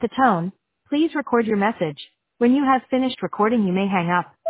the tone, please record your message. When you have finished recording, you may hang up.